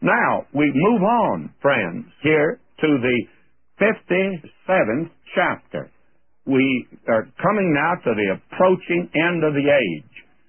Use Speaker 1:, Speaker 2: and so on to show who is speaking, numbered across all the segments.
Speaker 1: Now, we move on, friends, here to the 57th chapter. We are coming now to the approaching end of the age.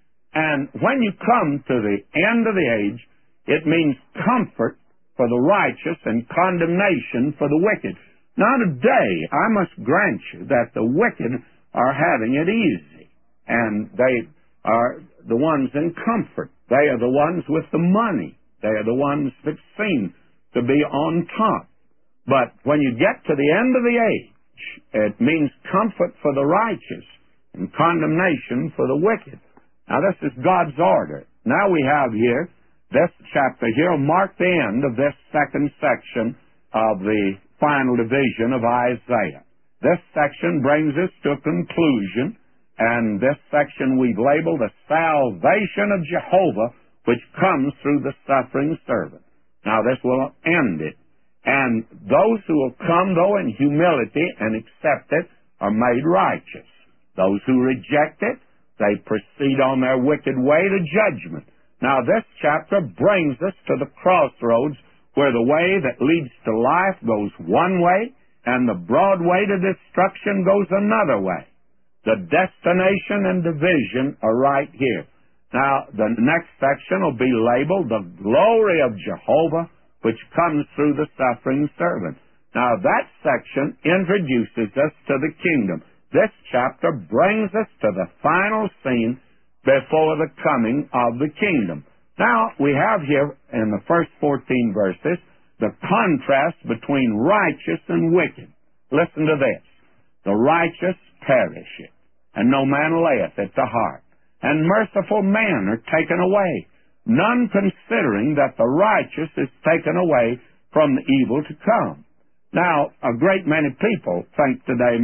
Speaker 1: And when you come to the end of the age, it means comfort for the righteous and condemnation for the wicked. Now today, I must grant you that the wicked are having it easy. And they are the ones in comfort. They are the ones with the money. They are the ones that seem to be on top. But when you get to the end of the age, it means comfort for the righteous and condemnation for the wicked. Now this is God's order. Now we have here, this chapter here will mark the end of this second section of the final division of Isaiah. This section brings us to a conclusion, and this section we've labeled the salvation of Jehovah, which comes through the suffering servant. Now this will end it. And those who will come, though, in humility and accept it are made righteous. Those who reject it, they proceed on their wicked way to judgment. Now this chapter brings us to the crossroads where the way that leads to life goes one way and the broad way to destruction goes another way. The destination and division are right here. Now, the next section will be labeled the glory of Jehovah, which comes through the suffering servant. Now, that section introduces us to the kingdom. This chapter brings us to the final scene before the coming of the kingdom. Now, we have here in the first 14 verses the contrast between righteous and wicked. Listen to this. The righteous perisheth, and no man layeth it to heart. And merciful men are taken away, none considering that the righteous is taken away from the evil to come. Now, a great many people think today,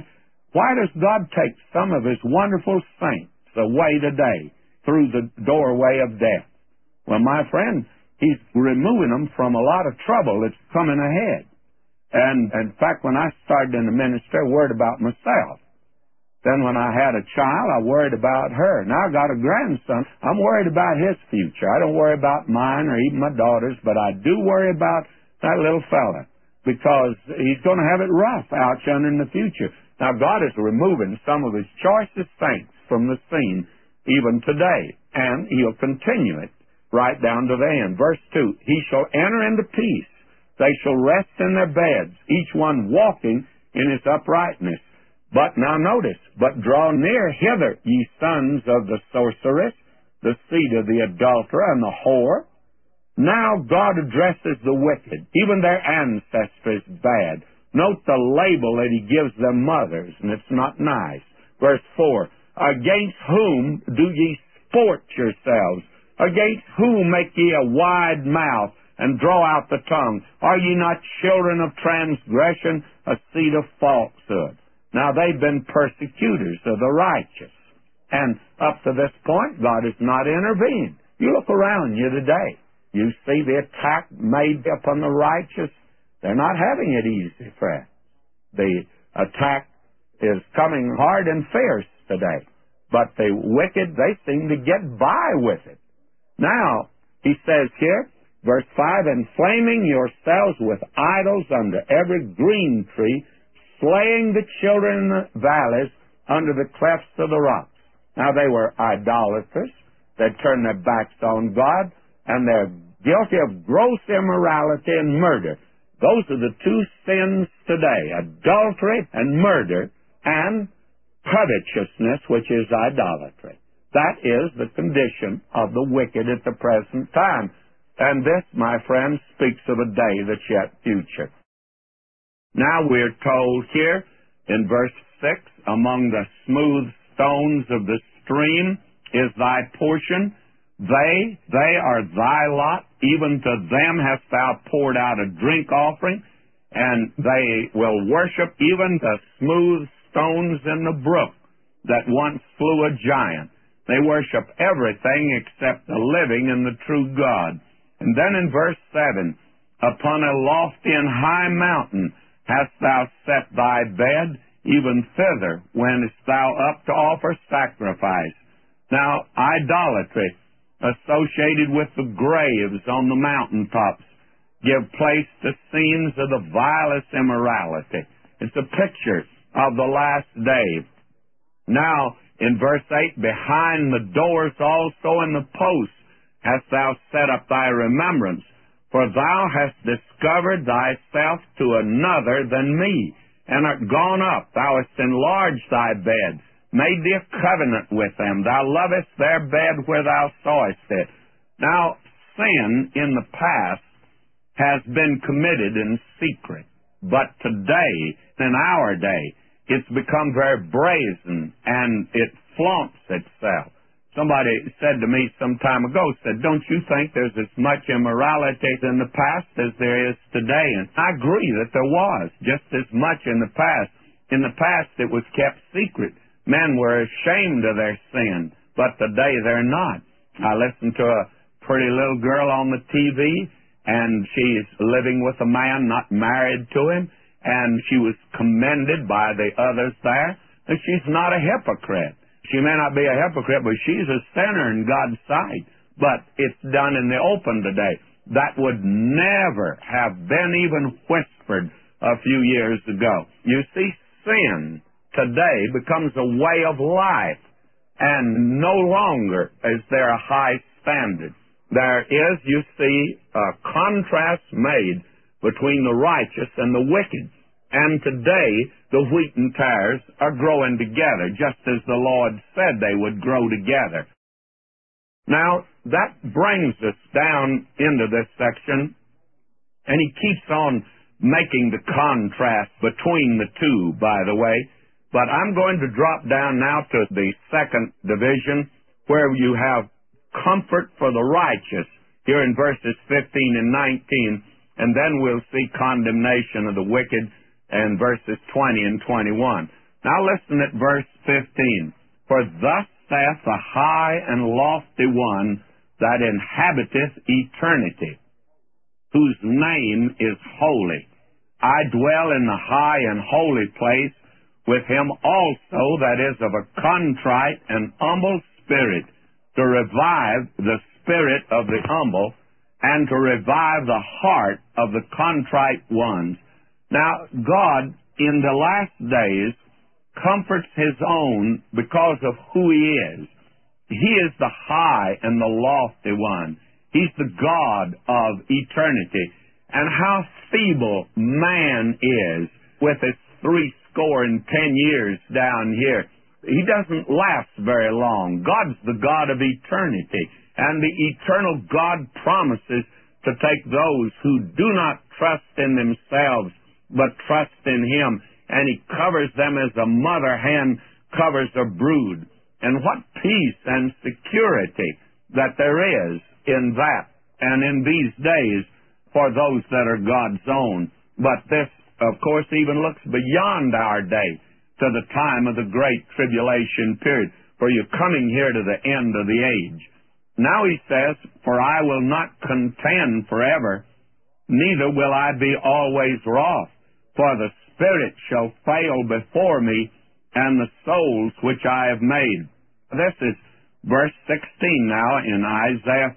Speaker 1: why does God take some of His wonderful saints away today through the doorway of death? Well, my friend, He's removing them from a lot of trouble that's coming ahead. And in fact, when I started in the ministry, I worried about myself. Then when I had a child, I worried about her. Now I got a grandson. I'm worried about his future. I don't worry about mine or even my daughter's, but I do worry about that little fella because he's going to have it rough out yonder in the future. Now God is removing some of His choicest saints from the scene even today, and He'll continue it right down to the end. Verse 2, He shall enter into peace. They shall rest in their beds, each one walking in his uprightness. But now notice, but draw near hither, ye sons of the sorceress, the seed of the adulterer and the whore. Now God addresses the wicked, even their ancestors bad. Note the label that He gives their mothers, and it's not nice. Verse 4, against whom do ye sport yourselves? Against whom make ye a wide mouth and draw out the tongue? Are ye not children of transgression, a seed of falsehood? Now, they've been persecutors of the righteous. And up to this point, God has not intervened. You look around you today. You see the attack made upon the righteous. They're not having it easy, friends. The attack is coming hard and fierce today. But the wicked, they seem to get by with it. Now, he says here, verse 5, inflaming yourselves with idols under every green tree, slaying the children in the valleys under the clefts of the rocks. Now, they were idolaters. They turned their backs on God, and they're guilty of gross immorality and murder. Those are the two sins today, adultery and murder, and covetousness, which is idolatry. That is the condition of the wicked at the present time. And this, my friends, speaks of a day that's yet future. Now we're told here in verse 6, among the smooth stones of the stream is thy portion. They are thy lot. Even to them hast thou poured out a drink offering, and they will worship even the smooth stones in the brook that once slew a giant. They worship everything except the living and the true God. And then in verse 7, upon a lofty and high mountain hast thou set thy bed, even thither wentest thou up to offer sacrifice. Now, idolatry associated with the graves on the mountaintops give place to scenes of the vilest immorality. It's a picture of the last day. Now, in verse 8, behind the doors also and the posts hast thou set up thy remembrance, for thou hast discovered thyself to another than me, and art gone up. Thou hast enlarged thy bed, made thee a covenant with them. Thou lovest their bed where thou sawest it. Now, sin in the past has been committed in secret, but today, in our day, it's become very brazen, and it flaunts itself. Somebody said to me some time ago, don't you think there's as much immorality in the past as there is today? And I agree that there was just as much in the past. In the past, it was kept secret. Men were ashamed of their sin, but today they're not. I listened to a pretty little girl on the TV, and she's living with a man not married to him, and she was commended by the others there, and she's not a hypocrite. She may not be a hypocrite, but she's a sinner in God's sight. But it's done in the open today. That would never have been even whispered a few years ago. You see, sin today becomes a way of life, and no longer is there a high standard. There is, you see, a contrast made between the righteous and the wicked. And today, the wheat and tares are growing together, just as the Lord said they would grow together. Now, that brings us down into this section, and he keeps on making the contrast between the two, by the way. But I'm going to drop down now to the second division, where you have comfort for the righteous, here in verses 15 and 19, and then we'll see condemnation of the wicked and verses 20 and 21. Now listen at verse 15. For thus saith the high and lofty one that inhabiteth eternity, whose name is holy. I dwell in the high and holy place with him also that is of a contrite and humble spirit, to revive the spirit of the humble, and to revive the heart of the contrite ones. Now, God, in the last days, comforts his own because of who he is. He is the high and the lofty one. He's the God of eternity. And how feeble man is with his 70 years down here. He doesn't last very long. God's the God of eternity. And the eternal God promises to take those who do not trust in themselves, but trust in him, and he covers them as a mother hen covers a brood. And what peace and security that there is in that and in these days for those that are God's own. But this, of course, even looks beyond our day to the time of the great tribulation period, for you're coming here to the end of the age. Now he says, for I will not contend forever, neither will I be always wroth. For the spirit shall fail before me, and the souls which I have made. This is verse 16 now in Isaiah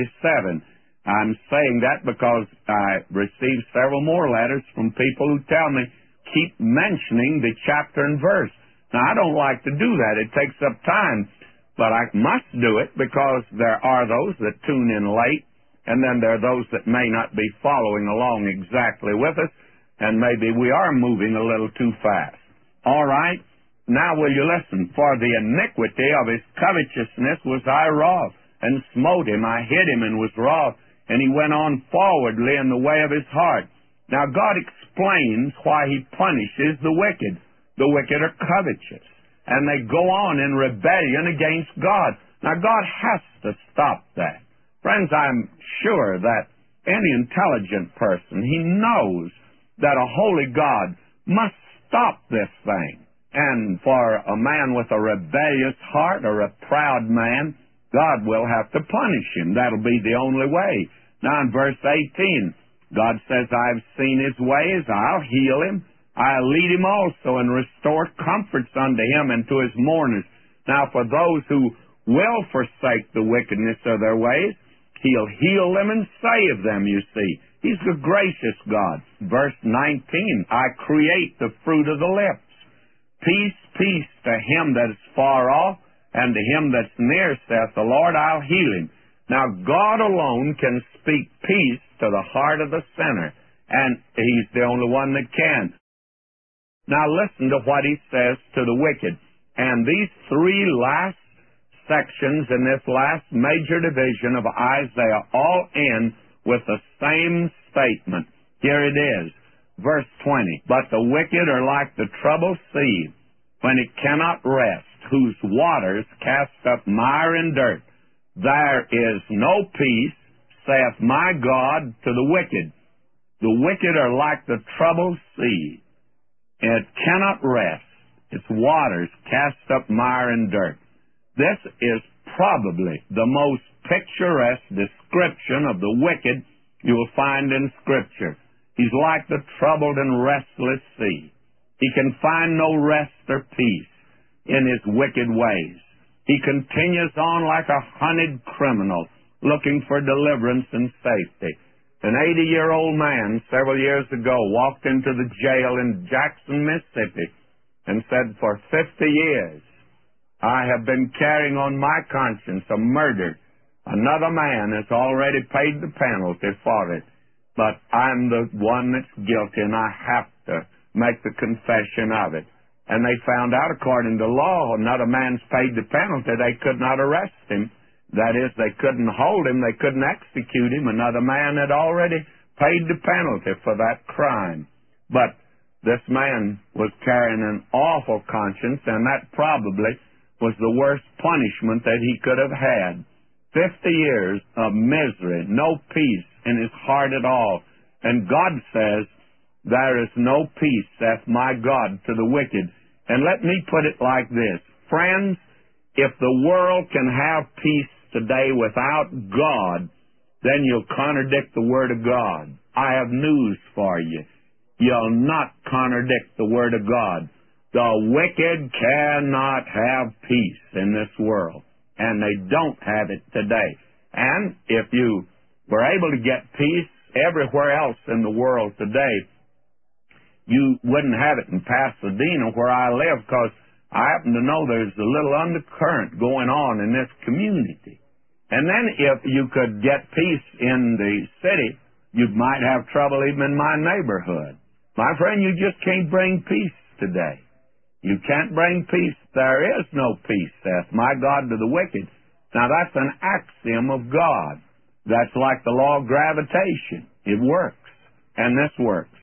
Speaker 1: 57. I'm saying that because I received several more letters from people who tell me, keep mentioning the chapter and verse. Now, I don't like to do that. It takes up time. But I must do it because there are those that tune in late, and then there are those that may not be following along exactly with us, and maybe we are moving a little too fast. All right? Now will you listen? For the iniquity of his covetousness was I wroth, and smote him. I hit him and was wroth, and he went on forwardly in the way of his heart. Now God explains why he punishes the wicked. The wicked are covetous, and they go on in rebellion against God. Now God has to stop that. Friends, I'm sure that any intelligent person, he knows that a holy God must stop this thing. And for a man with a rebellious heart or a proud man, God will have to punish him. That'll be the only way. Now in verse 18, God says, I've seen his ways, I'll heal him. I'll lead him also and restore comforts unto him and to his mourners. Now for those who will forsake the wickedness of their ways. He'll heal them and save them, you see. He's the gracious God. Verse 19, I create the fruit of the lips. Peace, peace to him that is far off, and to him that's near, saith the Lord, I'll heal him. Now, God alone can speak peace to the heart of the sinner, and he's the only one that can. Now, listen to what he says to the wicked. And these three last sections in this last major division of Isaiah all end with the same statement. Here it is, verse 20. But the wicked are like the troubled sea, when it cannot rest, whose waters cast up mire and dirt. There is no peace, saith my God, to the wicked. The wicked are like the troubled sea. It cannot rest. Its waters cast up mire and dirt. This is probably the most picturesque description of the wicked you will find in Scripture. He's like the troubled and restless sea. He can find no rest or peace in his wicked ways. He continues on like a hunted criminal, looking for deliverance and safety. An 80-year-old man several years ago walked into the jail in Jackson, Mississippi, and said, for 50 years, I have been carrying on my conscience a murder. Another man has already paid the penalty for it, but I'm the one that's guilty, and I have to make the confession of it. And they found out, according to law, another man's paid the penalty. They could not arrest him. That is, they couldn't hold him. They couldn't execute him. Another man had already paid the penalty for that crime. But this man was carrying an awful conscience, and that probably was the worst punishment that he could have had. 50 years of misery, no peace in his heart at all. And God says, there is no peace, saith my God, to the wicked. And let me put it like this. Friends, if the world can have peace today without God, then you'll contradict the Word of God. I have news for you. You'll not contradict the Word of God. The wicked cannot have peace in this world, and they don't have it today. And if you were able to get peace everywhere else in the world today, you wouldn't have it in Pasadena where I live, because I happen to know there's a little undercurrent going on in this community. And then if you could get peace in the city, you might have trouble even in my neighborhood. My friend, you just can't bring peace today. You can't bring peace. There is no peace, saith my God, to the wicked. Now that's an axiom of God. That's like the law of gravitation. It works. And this works.